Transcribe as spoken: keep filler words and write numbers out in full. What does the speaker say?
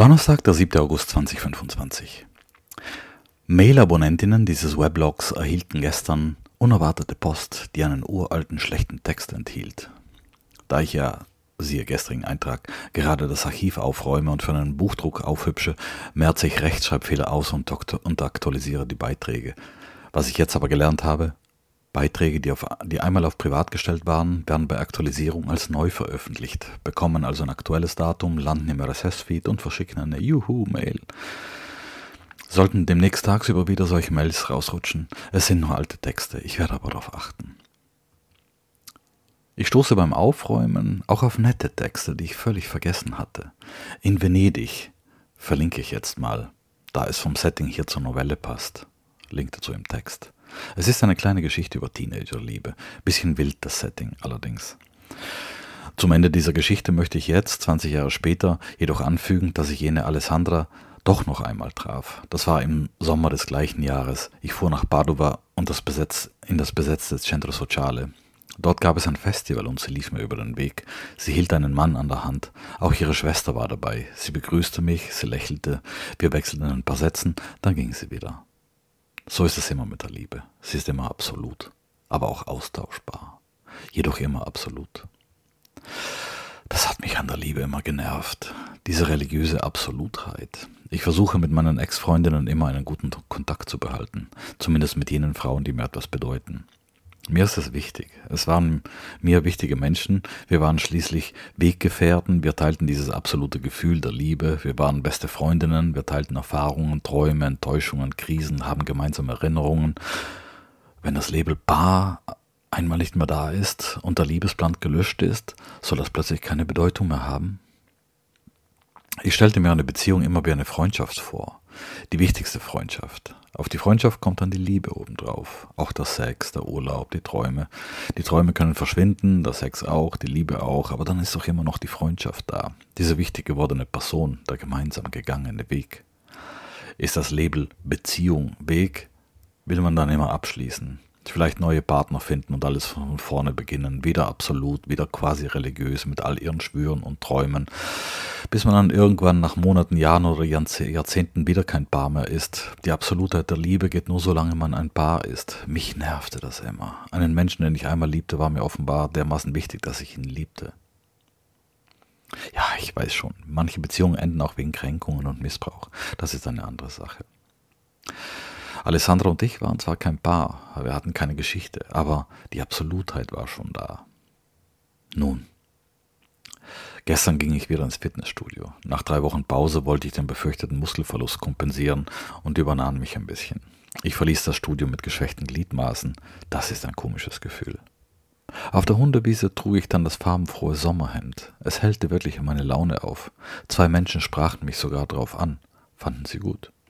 Donnerstag, der siebter August zweitausendfünfundzwanzig. Mail-Abonnentinnen dieses Weblogs erhielten gestern unerwartete Post, die einen uralten schlechten Text enthielt. Da ich ja, siehe gestrigen Eintrag, gerade das Archiv aufräume und für einen Buchdruck aufhübsche, merze ich Rechtschreibfehler aus und, und aktualisiere die Beiträge. Was ich jetzt aber gelernt habe: Beiträge, die, auf, die einmal auf privat gestellt waren, werden bei Aktualisierung als neu veröffentlicht, bekommen also ein aktuelles Datum, landen im R S S-Feed und verschicken eine Juhu-Mail. Sollten demnächst tagsüber wieder solche Mails rausrutschen, es sind nur alte Texte, ich werde aber darauf achten. Ich stoße beim Aufräumen auch auf nette Texte, die ich völlig vergessen hatte. In Venedig, verlinke ich jetzt mal, da es vom Setting hier zur Novelle passt. Link dazu im Text. Es ist eine kleine Geschichte über Teenagerliebe. Bisschen wild das Setting allerdings. Zum Ende dieser Geschichte möchte ich jetzt, zwanzig Jahre später, jedoch anfügen, dass ich jene Alessandra doch noch einmal traf. Das war im Sommer des gleichen Jahres. Ich fuhr nach Padova und das Besetz, in das besetzte Centro Sociale. Dort gab es ein Festival und sie lief mir über den Weg. Sie hielt einen Mann an der Hand. Auch ihre Schwester war dabei. Sie begrüßte mich, sie lächelte. Wir wechselten ein paar Sätzen, dann ging sie wieder. So ist es immer mit der Liebe. Sie ist immer absolut, aber auch austauschbar. Jedoch immer absolut. Das hat mich an der Liebe immer genervt. Diese religiöse Absolutheit. Ich versuche mit meinen Ex-Freundinnen immer einen guten Kontakt zu behalten. Zumindest mit jenen Frauen, die mir etwas bedeuten. Mir ist es wichtig. Es waren mir wichtige Menschen. Wir waren schließlich Weggefährten. Wir teilten dieses absolute Gefühl der Liebe. Wir waren beste Freundinnen. Wir teilten Erfahrungen, Träume, Enttäuschungen, Krisen, haben gemeinsame Erinnerungen. Wenn das Label Paar einmal nicht mehr da ist und der Liebesplan gelöscht ist, soll das plötzlich keine Bedeutung mehr haben? Ich stellte mir eine Beziehung immer wie eine Freundschaft vor. Die wichtigste Freundschaft. Auf die Freundschaft kommt dann die Liebe obendrauf. Auch der Sex, der Urlaub, die Träume. Die Träume können verschwinden, der Sex auch, die Liebe auch, aber dann ist doch immer noch die Freundschaft da. Diese wichtig gewordene Person, der gemeinsam gegangene Weg. Ist das Label Beziehung Weg, will man dann immer abschließen. Vielleicht neue Partner finden und alles von vorne beginnen. Wieder absolut, wieder quasi religiös mit all ihren Schwüren und Träumen. Bis man dann irgendwann nach Monaten, Jahren oder Jahrzehnten wieder kein Paar mehr ist. Die Absolutheit der Liebe geht nur, solange man ein Paar ist. Mich nervte das immer. Einen Menschen, den ich einmal liebte, war mir offenbar dermaßen wichtig, dass ich ihn liebte. Ja, ich weiß schon, manche Beziehungen enden auch wegen Kränkungen und Missbrauch. Das ist eine andere Sache. Alessandra und ich waren zwar kein Paar, wir hatten keine Geschichte, aber die Absolutheit war schon da. Nun, gestern ging ich wieder ins Fitnessstudio. Nach drei Wochen Pause wollte ich den befürchteten Muskelverlust kompensieren und übernahm mich ein bisschen. Ich verließ das Studio mit geschwächten Gliedmaßen. Das ist ein komisches Gefühl. Auf der Hundewiese trug ich dann das farbenfrohe Sommerhemd. Es hellte wirklich meine Laune auf. Zwei Menschen sprachen mich sogar darauf an, fanden sie gut.